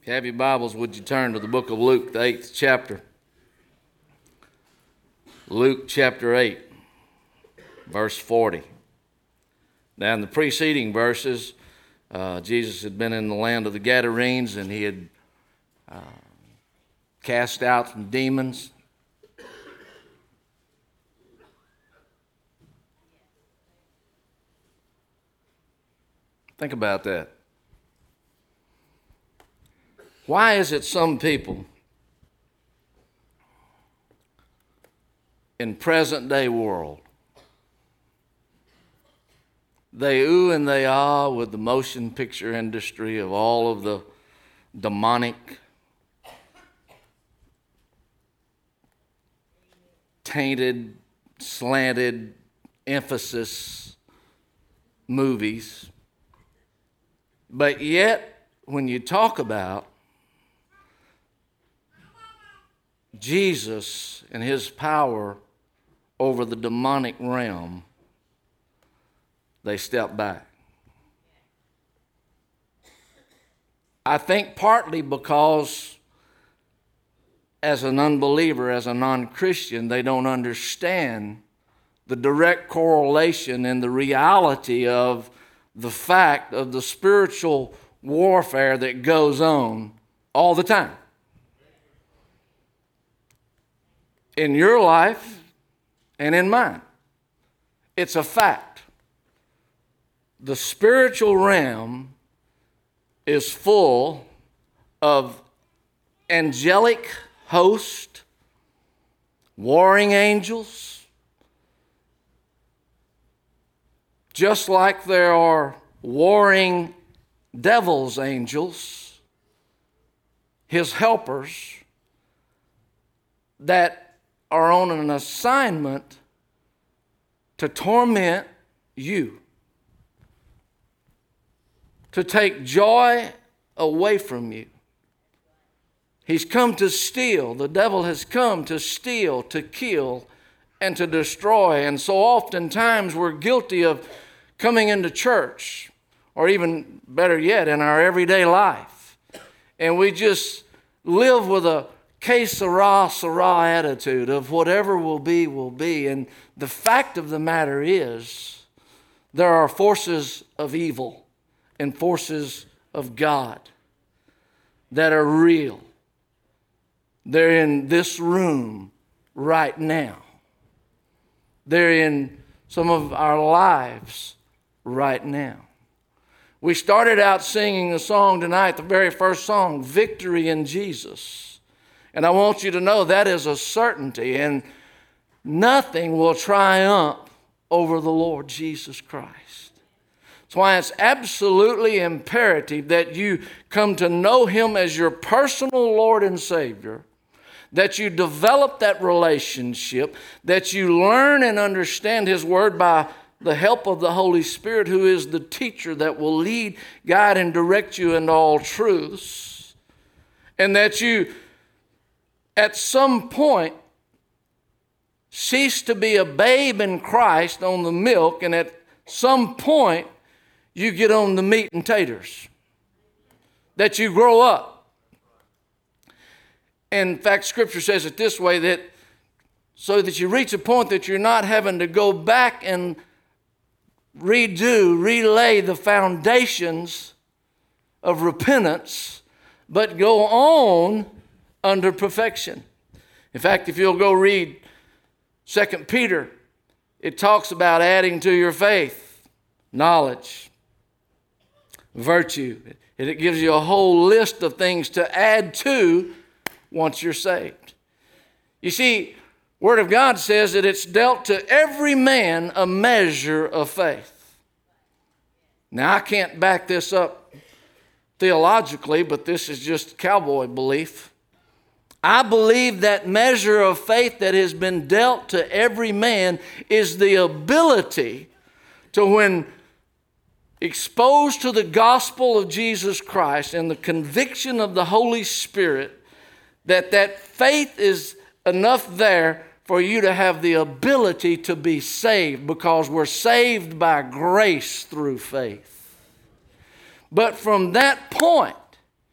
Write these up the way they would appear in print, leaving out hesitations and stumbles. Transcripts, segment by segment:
If you have your Bibles, would you turn to the book of Luke, the 8th chapter? Luke chapter 8, verse 40. Now in the preceding verses, Jesus had been in the land of the Gadarenes, and he had cast out some demons. Think about that. Why is it some people in present day world, they ooh and they ah with the motion picture industry of all of the demonic, tainted, slanted emphasis movies, but yet when you talk about Jesus and his power over the demonic realm, they step back. I think partly because as an unbeliever, as a non-Christian, they don't understand the direct correlation and the reality of the fact of the spiritual warfare that goes on all the time. In your life and in mine. It's a fact. The spiritual realm is full of angelic hosts, warring angels, just like there are warring devil's angels, his helpers, that are on an assignment to torment you, to take joy away from you. He's come to steal. The devil has come to steal, to kill, and to destroy. And so oftentimes we're guilty of coming into church, or even better yet, in our everyday life, and we just live with a que sera, sera attitude of whatever will be, will be. And the fact of the matter is, there are forces of evil and forces of God that are real. They're in this room right now. They're in some of our lives right now. We started out singing the song tonight, the very first song, Victory in Jesus. And I want you to know that is a certainty, and nothing will triumph over the Lord Jesus Christ. That's why it's absolutely imperative that you come to know him as your personal Lord and Savior, that you develop that relationship, that you learn and understand his word by the help of the Holy Spirit, who is the teacher that will lead, guide, and direct you into all truths, and that you at some point cease to be a babe in Christ on the milk, and at some point you get on the meat and taters, that you grow up. In fact, Scripture says it this way, that so that you reach a point that you're not having to go back and relay the foundations of repentance, but go on under perfection. In fact, if you'll go read 2 Peter, it talks about adding to your faith knowledge, virtue. It gives you a whole list of things to add to once you're saved. You see, Word of God says that it's dealt to every man a measure of faith. Now, I can't back this up theologically, but this is just cowboy belief. I believe that measure of faith that has been dealt to every man is the ability to, when exposed to the gospel of Jesus Christ and the conviction of the Holy Spirit, that faith is enough there for you to have the ability to be saved, because we're saved by grace through faith. But from that point,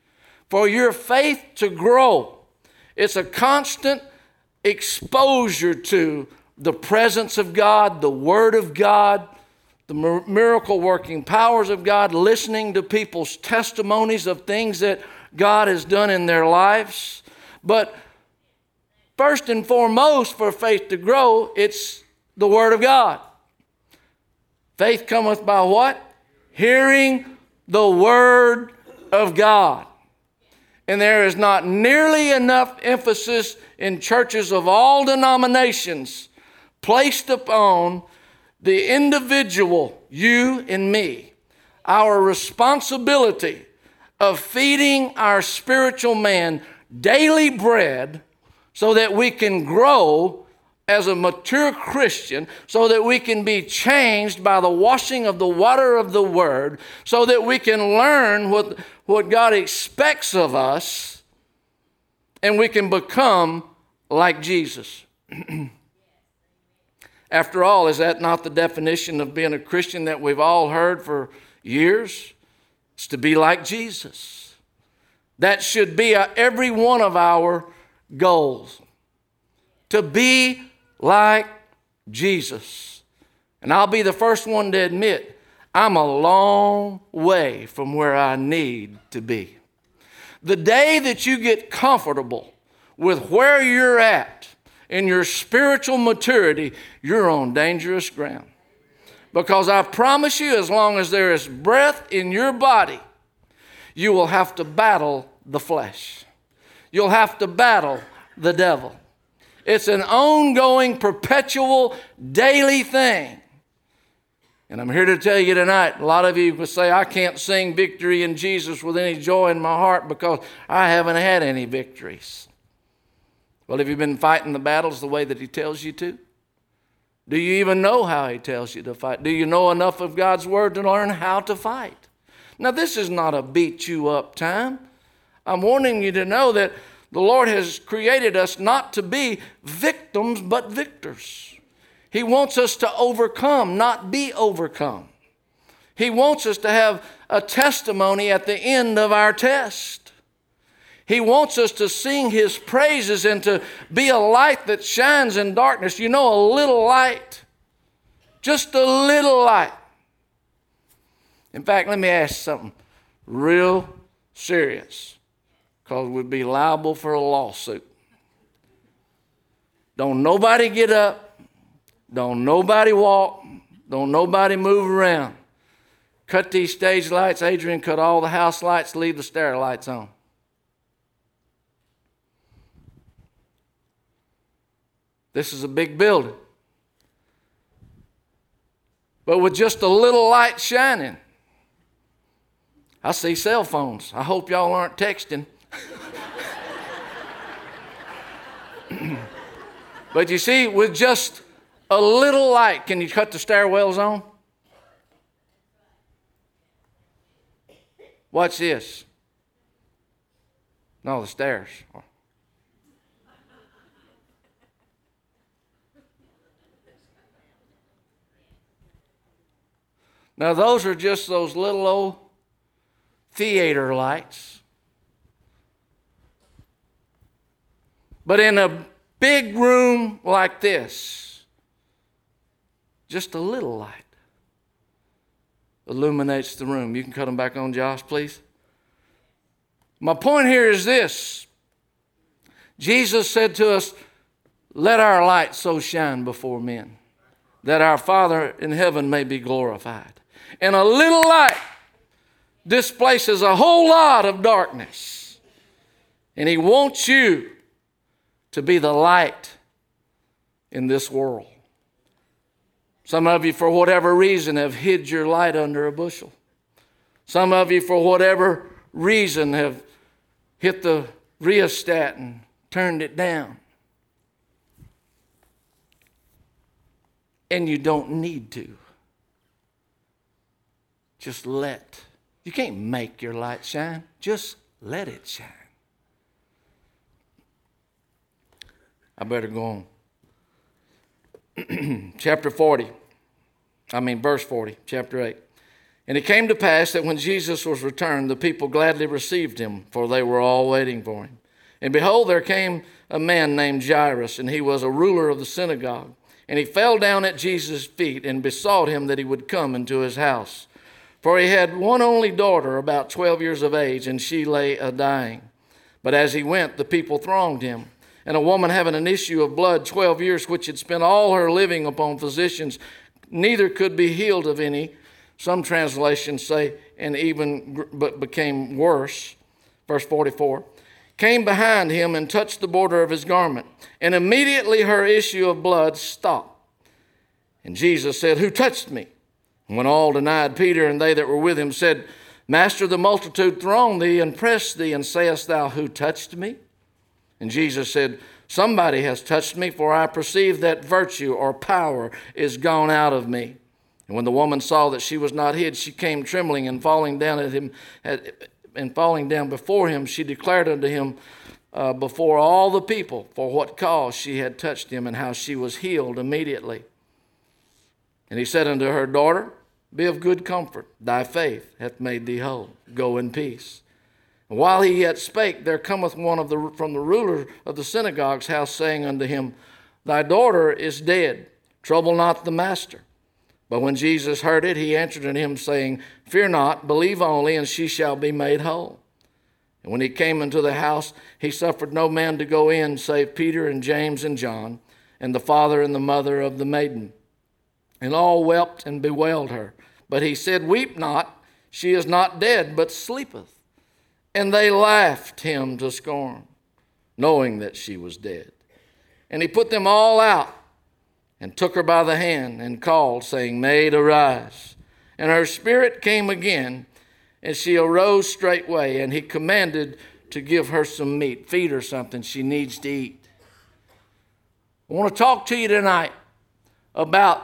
for your faith to grow. It's a constant exposure to the presence of God, the Word of God, the miracle working powers of God, listening to people's testimonies of things that God has done in their lives. But first and foremost, for faith to grow, it's the Word of God. Faith cometh by what? Hearing the Word of God. And there is not nearly enough emphasis in churches of all denominations placed upon the individual, you and me, our responsibility of feeding our spiritual man daily bread so that we can grow as a mature Christian, so that we can be changed by the washing of the water of the Word, so that we can learn what God expects of us, and we can become like Jesus. After all, is that not the definition of being a Christian that we've all heard for years? It's to be like Jesus. That should be every one of our goals. To be like Jesus. And I'll be the first one to admit, I'm a long way from where I need to be. The day that you get comfortable with where you're at in your spiritual maturity, you're on dangerous ground. Because I promise you, as long as there is breath in your body, you will have to battle the flesh. You'll have to battle the devil. It's an ongoing, perpetual, daily thing. And I'm here to tell you tonight, a lot of you will say, I can't sing victory in Jesus with any joy in my heart because I haven't had any victories. Well, have you been fighting the battles the way that He tells you to? Do you even know how He tells you to fight? Do you know enough of God's Word to learn how to fight? Now, this is not a beat you up time. I'm wanting you to know that the Lord has created us not to be victims, but victors. He wants us to overcome, not be overcome. He wants us to have a testimony at the end of our test. He wants us to sing His praises and to be a light that shines in darkness. You know, a little light, just a little light. In fact, let me ask something real serious, because we'd be liable for a lawsuit. Don't nobody get up. Don't nobody walk. Don't nobody move around. Cut these stage lights. Adrian, cut all the house lights. Leave the stair lights on. This is a big building. But with just a little light shining. I see cell phones. I hope y'all aren't texting. But you see, with just a little light, can you cut the stairwells on? Watch this. No, the stairs. Now, those are just those little old theater lights. But in a big room like this, just a little light illuminates the room. You can cut them back on, Josh, please. My point here is this. Jesus said to us, let our light so shine before men, that our Father in heaven may be glorified. And a little light displaces a whole lot of darkness. And He wants you to be the light in this world. Some of you, for whatever reason, have hid your light under a bushel. Some of you, for whatever reason, have hit the rheostat and turned it down. And you don't need to. Just let. You can't make your light shine. Just let it shine. I better go on. Verse 40, chapter 8. And it came to pass that when Jesus was returned, the people gladly received him, for they were all waiting for him. And behold, there came a man named Jairus, and he was a ruler of the synagogue. And he fell down at Jesus' feet and besought him that he would come into his house. For he had one only daughter, about 12 years of age, and she lay a-dying. But as he went, the people thronged him. And a woman having an issue of blood 12 years, which had spent all her living upon physicians, neither could be healed of any. Some translations say, but became worse. Verse 44, came behind him and touched the border of his garment. And immediately her issue of blood stopped. And Jesus said, who touched me? And when all denied, Peter and they that were with him said, Master, the multitude throng thee and press thee, and sayest thou, who touched me? And Jesus said, somebody has touched me, for I perceive that virtue or power is gone out of me. And when the woman saw that she was not hid, she came trembling, and falling down before him, she declared unto him before all the people for what cause she had touched him, and how she was healed immediately. And he said unto her, daughter, be of good comfort. Thy faith hath made thee whole. Go in peace. And while he yet spake, there cometh one from the ruler of the synagogue's house, saying unto him, thy daughter is dead. Trouble not the master. But when Jesus heard it, he answered unto him, saying, fear not, believe only, and she shall be made whole. And when he came into the house, he suffered no man to go in, save Peter and James and John, and the father and the mother of the maiden. And all wept and bewailed her. But he said, weep not, she is not dead, but sleepeth. And they laughed him to scorn, knowing that she was dead. And he put them all out, and took her by the hand, and called, saying, Maid, arise. And her spirit came again, and she arose straightway, and he commanded to give her some meat, feed her something she needs to eat. I want to talk to you tonight about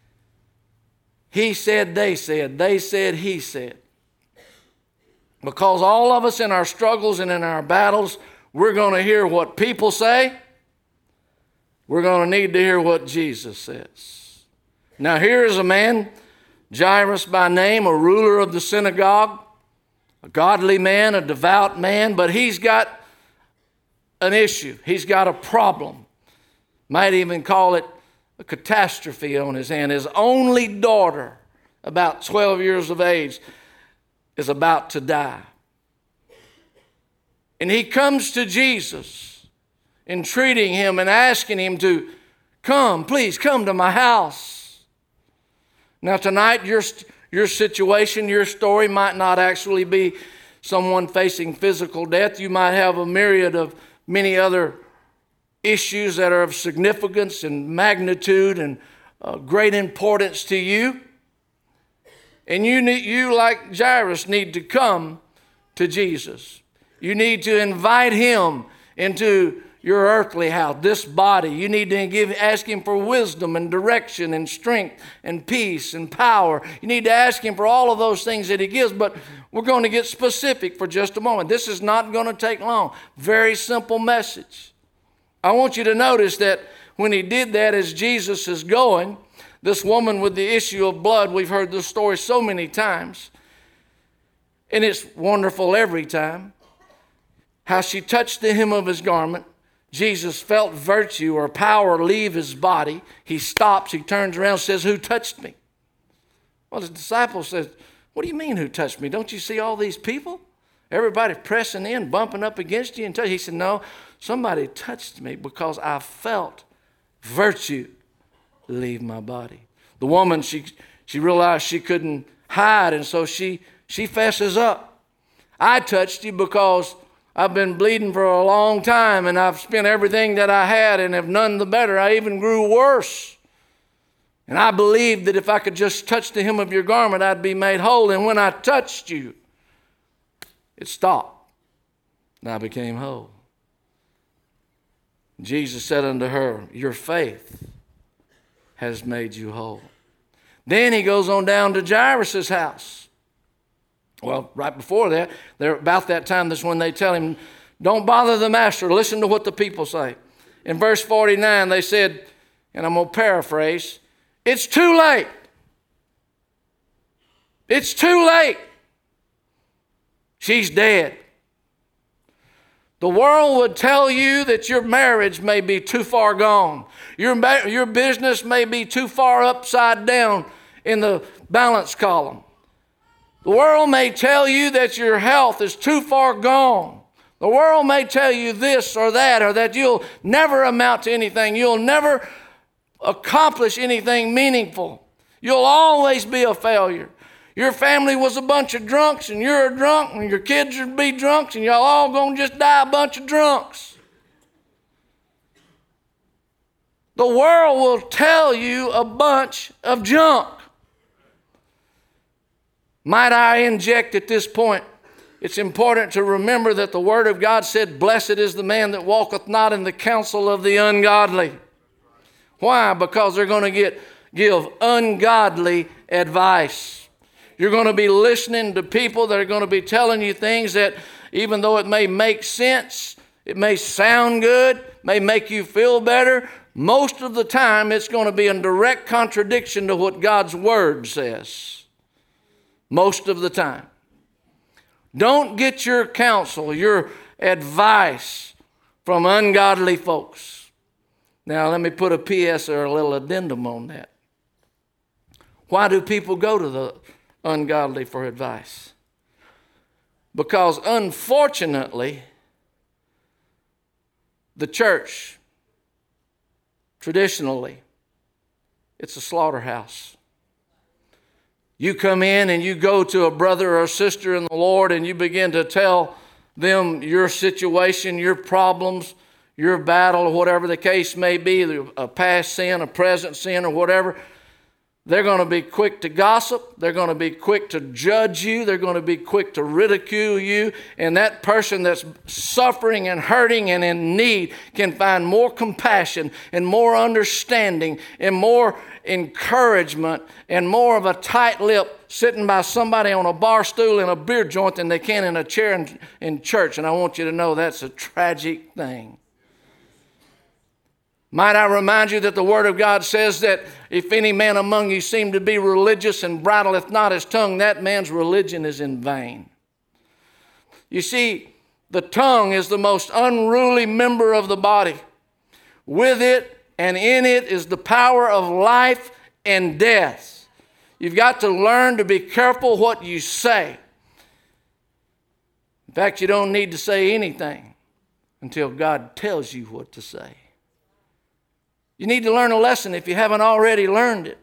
he said, they said, he said. Because all of us in our struggles and in our battles, we're going to hear what people say. We're going to need to hear what Jesus says. Now here is a man, Jairus by name, a ruler of the synagogue, a godly man, a devout man, but he's got an issue. He's got a problem. Might even call it a catastrophe on his hand. His only daughter, about 12 years of age, is about to die. And he comes to Jesus, entreating him and asking him to come, please come to my house. Now tonight, your situation, your story might not actually be someone facing physical death. You might have a myriad of many other issues that are of significance and magnitude and great importance to you. And you, like Jairus, need to come to Jesus. You need to invite him into your earthly house, this body. You need to ask him for wisdom and direction and strength and peace and power. You need to ask him for all of those things that he gives, but we're going to get specific for just a moment. This is not going to take long. Very simple message. I want you to notice that when he did that, as Jesus is going, this woman with the issue of blood, we've heard this story so many times, and it's wonderful every time, how she touched the hem of his garment. Jesus felt virtue or power leave his body. He stops, he turns around and says, who touched me? Well, his disciple says, what do you mean who touched me? Don't you see all these people? Everybody pressing in, bumping up against you. He said, no, somebody touched me because I felt virtue leave my body. The woman, she realized she couldn't hide, and so she fesses up. I touched you because I've been bleeding for a long time, and I've spent everything that I had and have none the better. I even grew worse. And I believed that if I could just touch the hem of your garment, I'd be made whole. And when I touched you, it stopped, and I became whole. Jesus said unto her, your faith has made you whole. Then he goes on down to Jairus' house. Well, right before that, about that time, that's when they tell him, don't bother the master. Listen to what the people say. In verse 49, they said, and I'm going to paraphrase, it's too late. It's too late. She's dead. The world would tell you that your marriage may be too far gone. Your business may be too far upside down in the balance column. The world may tell you that your health is too far gone. The world may tell you this or that you'll never amount to anything. You'll never accomplish anything meaningful. You'll always be a failure. Your family was a bunch of drunks, and you're a drunk, and your kids will be drunks, and y'all all going to just die a bunch of drunks. The world will tell you a bunch of junk. Might I inject at this point, it's important to remember that the Word of God said, "Blessed is the man that walketh not in the counsel of the ungodly." Why? Because they're going to give ungodly advice. You're going to be listening to people that are going to be telling you things that, even though it may make sense, it may sound good, may make you feel better, most of the time it's going to be in direct contradiction to what God's Word says. Most of the time. Don't get your counsel, your advice from ungodly folks. Now, let me put a PS or a little addendum on that. Why do people go to the ungodly for advice? Because unfortunately, the church, traditionally, it's a slaughterhouse. You come in and you go to a brother or sister in the Lord and you begin to tell them your situation, your problems, your battle, whatever the case may be, a past sin, a present sin, or whatever. They're going to be quick to gossip. They're going to be quick to judge you. They're going to be quick to ridicule you. And that person that's suffering and hurting and in need can find more compassion and more understanding and more encouragement and more of a tight lip sitting by somebody on a bar stool in a beer joint than they can in a chair in church. And I want you to know that's a tragic thing. Might I remind you that the Word of God says that if any man among you seem to be religious and bridleth not his tongue, that man's religion is in vain. You see, the tongue is the most unruly member of the body. With it and in it is the power of life and death. You've got to learn to be careful what you say. In fact, you don't need to say anything until God tells you what to say. You need to learn a lesson if you haven't already learned it.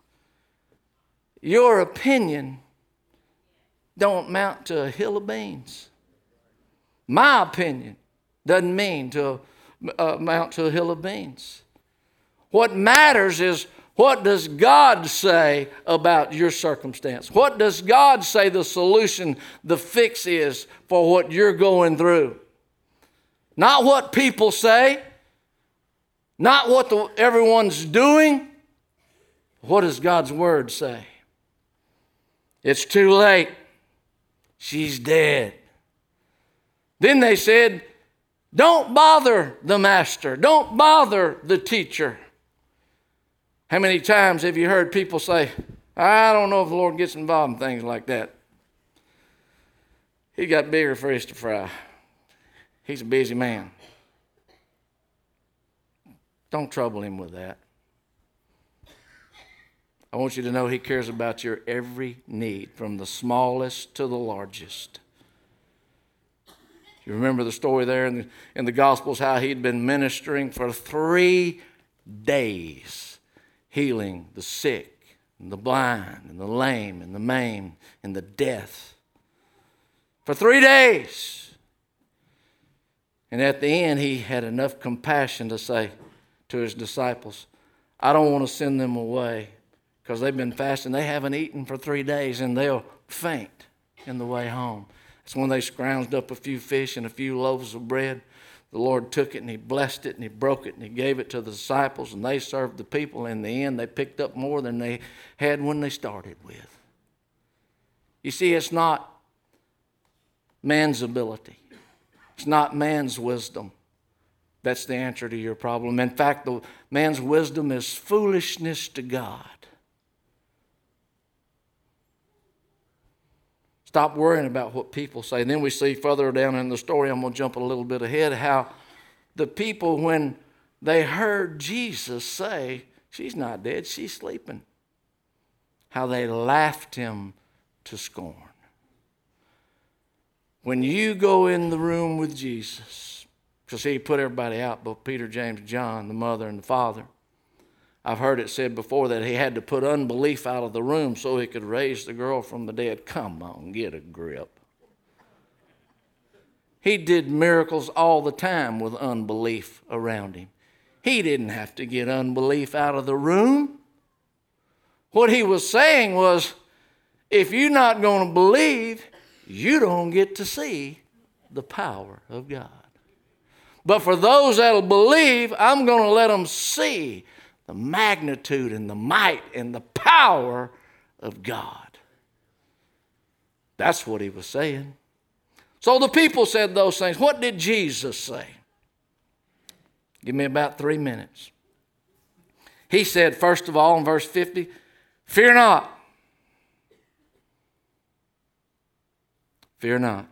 Your opinion don't amount to a hill of beans. My opinion doesn't mean to amount to a hill of beans. What matters is, what does God say about your circumstance? What does God say the solution, the fix is for what you're going through? Not what people say. Not what everyone's doing. What does God's Word say? It's too late. She's dead. Then they said, don't bother the master. Don't bother the teacher. How many times have you heard people say, I don't know if the Lord gets involved in things like that. He got bigger fish to fry. He's a busy man. Don't trouble him with that. I want you to know he cares about your every need, from the smallest to the largest. You remember the story there in the Gospels, how he'd been ministering for 3 days, healing the sick and the blind and the lame and the maimed and the deaf. For 3 days. And at the end, he had enough compassion to say to his disciples, I don't want to send them away because they've been fasting. They haven't eaten for 3 days and they'll faint in the way home. That's when they scrounged up a few fish and a few loaves of bread. The Lord took it and he blessed it and he broke it and he gave it to the disciples and they served the people. In the end, they picked up more than they had when they started with. You see, it's not man's ability. It's not man's wisdom. That's the answer to your problem. In fact, man's wisdom is foolishness to God. Stop worrying about what people say. And then we see further down in the story, I'm going to jump a little bit ahead, how the people, when they heard Jesus say, she's not dead, she's sleeping, how they laughed him to scorn. When you go in the room with Jesus, because he put everybody out, both Peter, James, John, the mother and the father. I've heard it said before that he had to put unbelief out of the room so he could raise the girl from the dead. Come on, get a grip. He did miracles all the time with unbelief around him. He didn't have to get unbelief out of the room. What he was saying was, if you're not going to believe, you don't get to see the power of God. But for those that'll believe, I'm going to let them see the magnitude and the might and the power of God. That's what he was saying. So the people said those things. What did Jesus say? Give me about 3 minutes. He said, first of all, in verse 50, fear not. Fear not.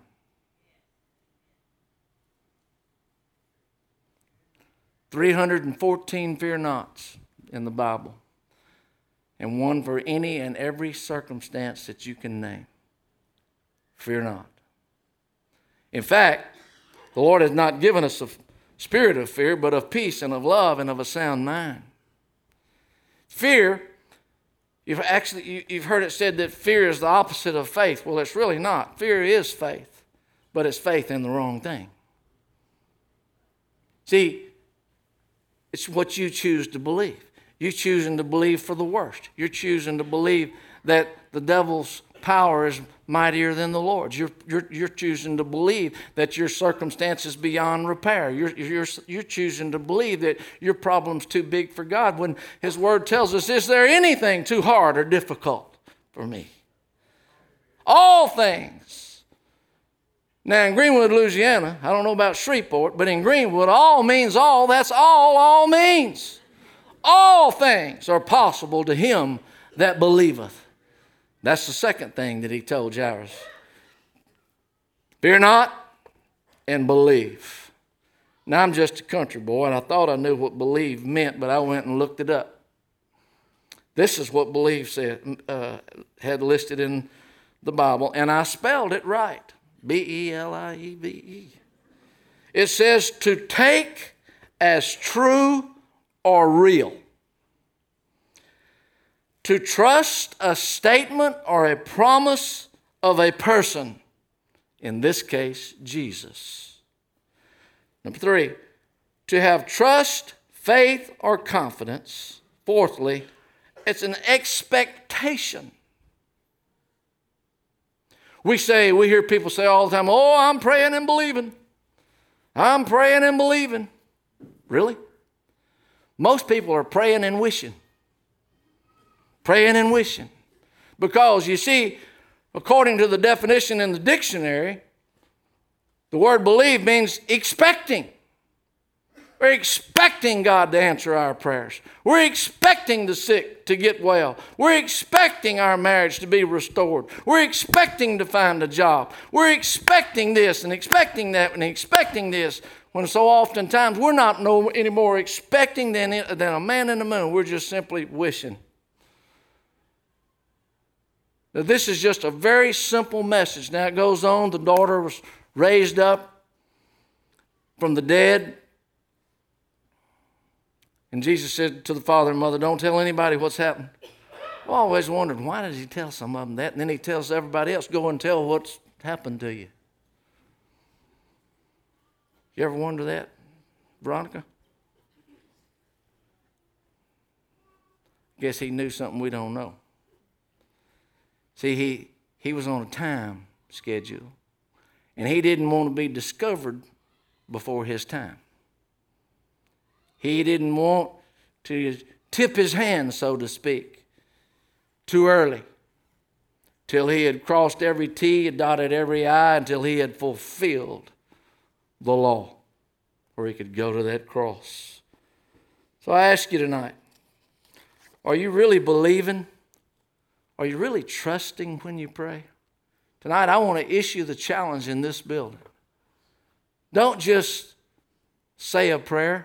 "314 fear nots in the Bible, and one for any and every circumstance that you can name. Fear not. In fact, the Lord has not given us a spirit of fear, but of peace and of love and of a sound mind. Fear, you've heard it said that fear is the opposite of faith. Well, it's really not. Fear is faith, but it's faith in the wrong thing. See, it's what you choose to believe. You're choosing to believe for the worst. You're choosing to believe that the devil's power is mightier than the Lord's. You're choosing to believe that your circumstance is beyond repair. You're choosing to believe that your problem's too big for God, when his word tells us, is there anything too hard or difficult for me? All things. Now, in Greenwood, Louisiana, I don't know about Shreveport, but in Greenwood, all means all. That's all means. All things are possible to him that believeth. That's the second thing that he told Jairus. Fear not and believe. Now, I'm just a country boy, and I thought I knew what believe meant, but I went and looked it up. This is what believe had listed in the Bible, and I spelled it right. B-E-L-I-E-V-E. It says to take as true or real. To trust a statement or a promise of a person. In this case, Jesus. Number 3, to have trust, faith, or confidence. Fourthly, it's an expectation. We hear people say all the time, oh, I'm praying and believing. I'm praying and believing. Really? Most people are praying and wishing. Praying and wishing. Because you see, according to the definition in the dictionary, the word believe means expecting. We're expecting God to answer our prayers. We're expecting the sick to get well. We're expecting our marriage to be restored. We're expecting to find a job. We're expecting this and expecting that and expecting this. When so oftentimes we're not any more expecting than a man in the moon. We're just simply wishing. Now, this is just a very simple message. Now it goes on. The daughter was raised up from the dead. And Jesus said to the father and mother, don't tell anybody what's happened. I've always wondered, why did he tell some of them that? And then he tells everybody else, go and tell what's happened to you. You ever wonder that, Veronica? Guess he knew something we don't know. See, he was on a time schedule, and he didn't want to be discovered before his time. He didn't want to tip his hand, so to speak, too early, till he had crossed every T and dotted every I, until he had fulfilled the law, where he could go to that cross. So I ask you tonight, are you really believing? Are you really trusting when you pray? Tonight, I want to issue the challenge in this building. Don't just say a prayer.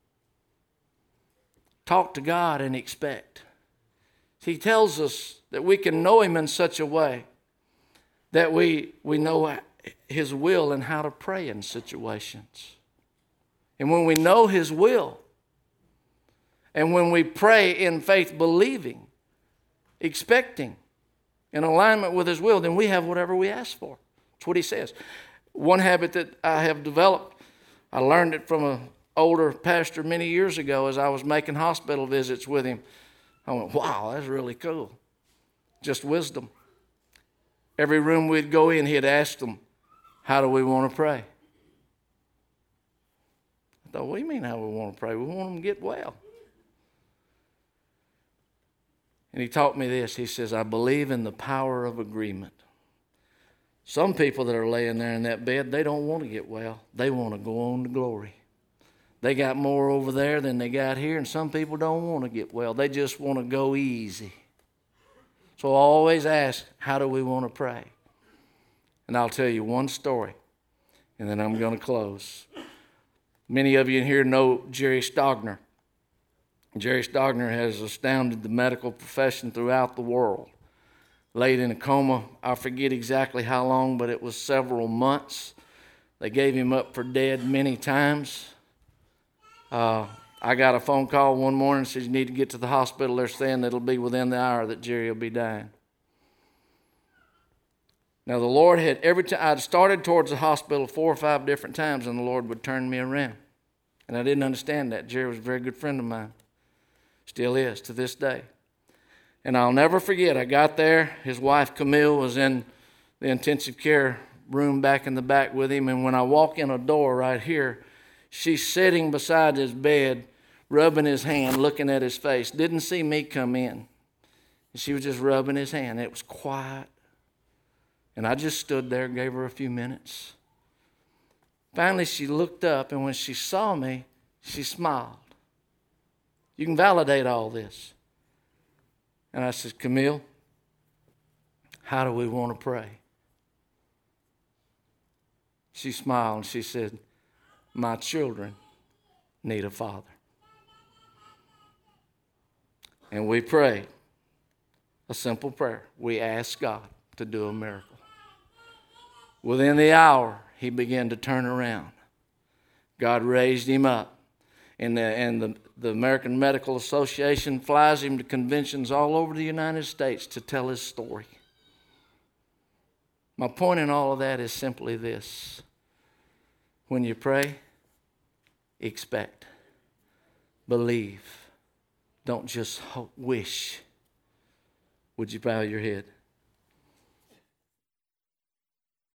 Talk to God and expect. He tells us that we can know Him in such a way that we know His will and how to pray in situations. And when we know His will, and when we pray in faith, believing, expecting, in alignment with His will, then we have whatever we ask for. That's what He says. One habit that I have developed, I learned it from an older pastor many years ago as I was making hospital visits with him. I went, wow, that's really cool. Just wisdom. Every room we'd go in, he'd ask them, how do we want to pray? I thought, what do you mean how we want to pray? We want them to get well. And he taught me this. He says, I believe in the power of agreement. Some people that are laying there in that bed, they don't want to get well. They want to go on to glory. They got more over there than they got here, and some people don't want to get well. They just want to go easy. So I always ask, how do we want to pray? And I'll tell you one story, and then I'm going to close. Many of you in here know Jerry Stogner. Jerry Stogner has astounded the medical profession throughout the world. Laid in a coma, I forget exactly how long, but it was several months. They gave him up for dead many times. I got a phone call one morning and said, you need to get to the hospital. They're saying it'll be within the hour that Jerry will be dying. Now the Lord had, every time I'd started towards the hospital 4 or 5 different times, and the Lord would turn me around. And I didn't understand that. Jerry was a very good friend of mine. Still is to this day. And I'll never forget, I got there. His wife Camille was in the intensive care room back in the back with him. And when I walk in a door right here, she's sitting beside his bed, rubbing his hand, looking at his face. Didn't see me come in. And she was just rubbing his hand. It was quiet. And I just stood there and gave her a few minutes. Finally, she looked up, and when she saw me, she smiled. You can validate all this. And I said, Camille, how do we want to pray? She smiled and she said, my children need a father. And we prayed a simple prayer. We asked God to do a miracle. Within the hour, he began to turn around. God raised him up. And the American Medical Association flies him to conventions all over the United States to tell his story. My point in all of that is simply this. When you pray, expect. Believe. Don't just wish. Would you bow your head?